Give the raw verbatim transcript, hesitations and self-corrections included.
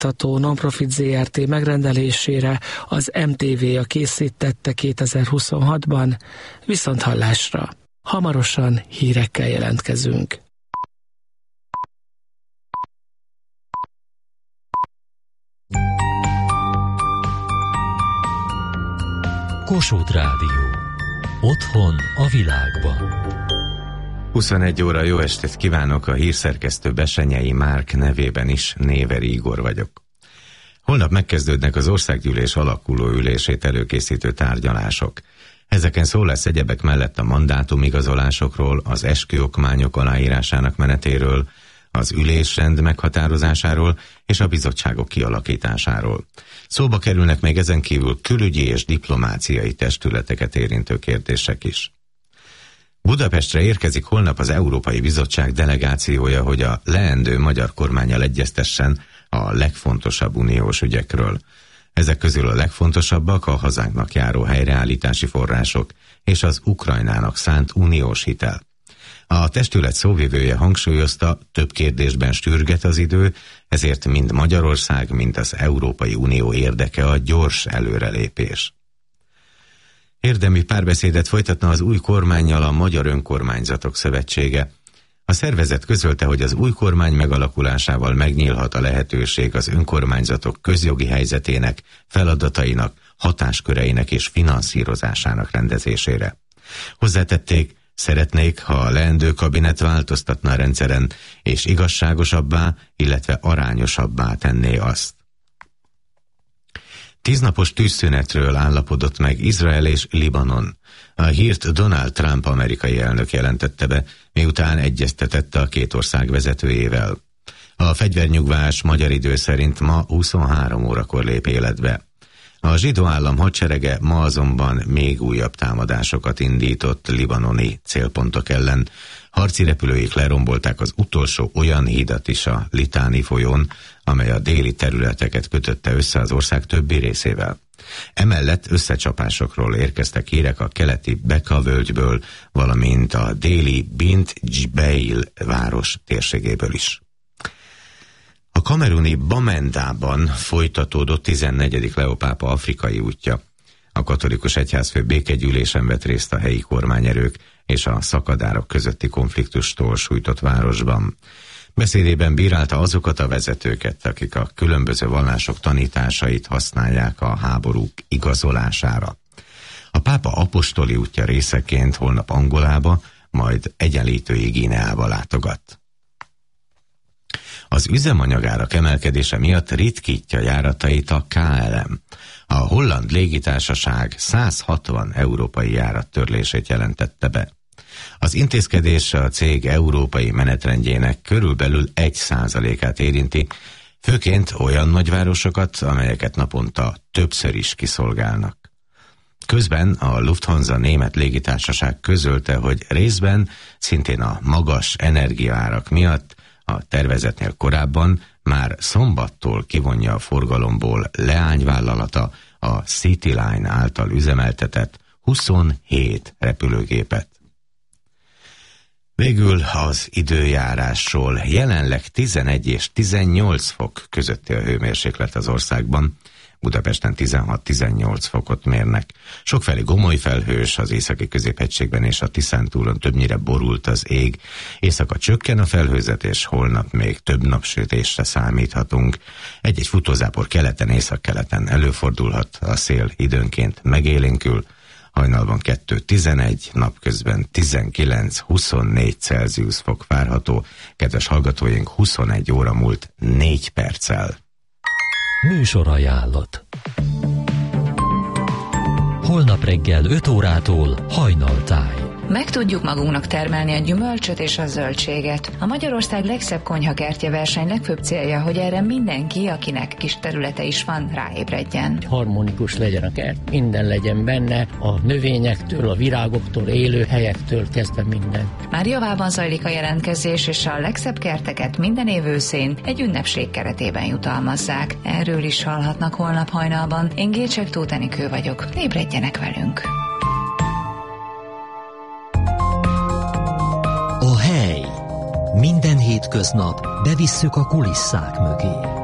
szolgáltató Nonprofit zé er té megrendelésére az em té vé a készítette kétezer-huszonhatban, viszont hallásra. Hamarosan hírekkel jelentkezünk. Kossuth Rádió. Otthon a világban. huszonegy óra, jó estét kívánok, a hírszerkesztő Besenyei Márk nevében is, Néveri Igor vagyok. Holnap megkezdődnek az országgyűlés alakuló ülését előkészítő tárgyalások. Ezeken szó lesz egyebek mellett a mandátumigazolásokról, az esküokmányok aláírásának menetéről, az ülésrend meghatározásáról és a bizottságok kialakításáról. Szóba kerülnek még ezen kívül külügyi és diplomáciai testületeket érintő kérdések is. Budapestre érkezik holnap az Európai Bizottság delegációja, hogy a leendő magyar kormánnyal egyeztessen a legfontosabb uniós ügyekről. Ezek közül a legfontosabbak a hazánknak járó helyreállítási források és az Ukrajnának szánt uniós hitel. A testület szóvivője hangsúlyozta, több kérdésben sürget az idő, ezért mind Magyarország, mind az Európai Unió érdeke a gyors előrelépés. Érdemi párbeszédet folytatna az új kormánnyal a Magyar Önkormányzatok Szövetsége. A szervezet közölte, hogy az új kormány megalakulásával megnyílhat a lehetőség az önkormányzatok közjogi helyzetének, feladatainak, hatásköreinek és finanszírozásának rendezésére. Hozzátették, szeretnék, ha a leendő kabinet változtatna a rendszeren, és igazságosabbá, illetve arányosabbá tenné azt. Tíznapos tűzszünetről állapodott meg Izrael és Libanon. A hírt Donald Trump amerikai elnök jelentette be, miután egyeztetett a két ország vezetőjével. A fegyvernyugvás magyar idő szerint ma huszonhárom órakor lép életbe. A zsidó állam hadserege ma azonban még újabb támadásokat indított libanoni célpontok ellen. Harci repülőik lerombolták az utolsó olyan hídat is a Litáni folyón, amely a déli területeket kötötte össze az ország többi részével. Emellett összecsapásokról érkeztek hírek a keleti Beka völgyből, valamint a déli Bint Jbeil város térségéből is. A kameruni Bamendában folytatódott tizennegyedik Leó pápa afrikai útja. A katolikus egyházfő békegyűlésen vett részt a helyi kormányerők és a szakadárok közötti konfliktustól sújtott városban. Beszédében bírálta azokat a vezetőket, akik a különböző vallások tanításait használják a háborúk igazolására. A pápa apostoli útja részeként holnap Angolába, majd Egyenlítői Guineába látogat. Az üzemanyagárak emelkedése miatt ritkítja járatait a ká el em. A holland légitársaság száz hatvan európai járat törlését jelentette be. Az intézkedés a cég európai menetrendjének körülbelül egy százalékát érinti, főként olyan nagyvárosokat, amelyeket naponta többször is kiszolgálnak. Közben a Lufthansa német légitársaság közölte, hogy részben szintén a magas energiaárak miatt a tervezetnél korábban már szombattól kivonja a forgalomból leányvállalata a Cityline által üzemeltetett huszonhét repülőgépet. Végül az időjárásról. Jelenleg tizenegy és tizennyolc fok közötti a hőmérséklet az országban. Budapesten tizenhat-tizennyolc fokot mérnek. Sokfelé gomoly felhős, az északi középhegységben és a Tiszántúlon többnyire borult az ég. Éjszaka csökken a felhőzet, és holnap még több napsütésre számíthatunk. Egy-egy futózápor keleten, északkeleten előfordulhat, a szél időnként megélénkül. Hajnalban kettő tizenegy, napközben tizenkilenc-huszonnégy Celsius fok várható. Kedves hallgatóink, huszonegy óra múlt négy perccel. Műsorajánlat. Holnap reggel öt órától Hajnaltáj. Meg tudjuk magunknak termelni a gyümölcsöt és a zöldséget. A Magyarország legszebb konyhakertje verseny legfőbb célja, hogy erre mindenki, akinek kis területe is van, ráébredjen. Harmonikus legyen a kert, minden legyen benne, a növényektől, a virágoktól, élőhelyektől kezdve minden. Már javában zajlik a jelentkezés, és a legszebb kerteket minden év őszén egy ünnepség keretében jutalmazzák. Erről is hallhatnak holnap hajnalban. Én Gécsek Tóth Enikő vagyok. Ébredjenek velünk! A hely. Minden hétköznap bevisszük a kulisszák mögé.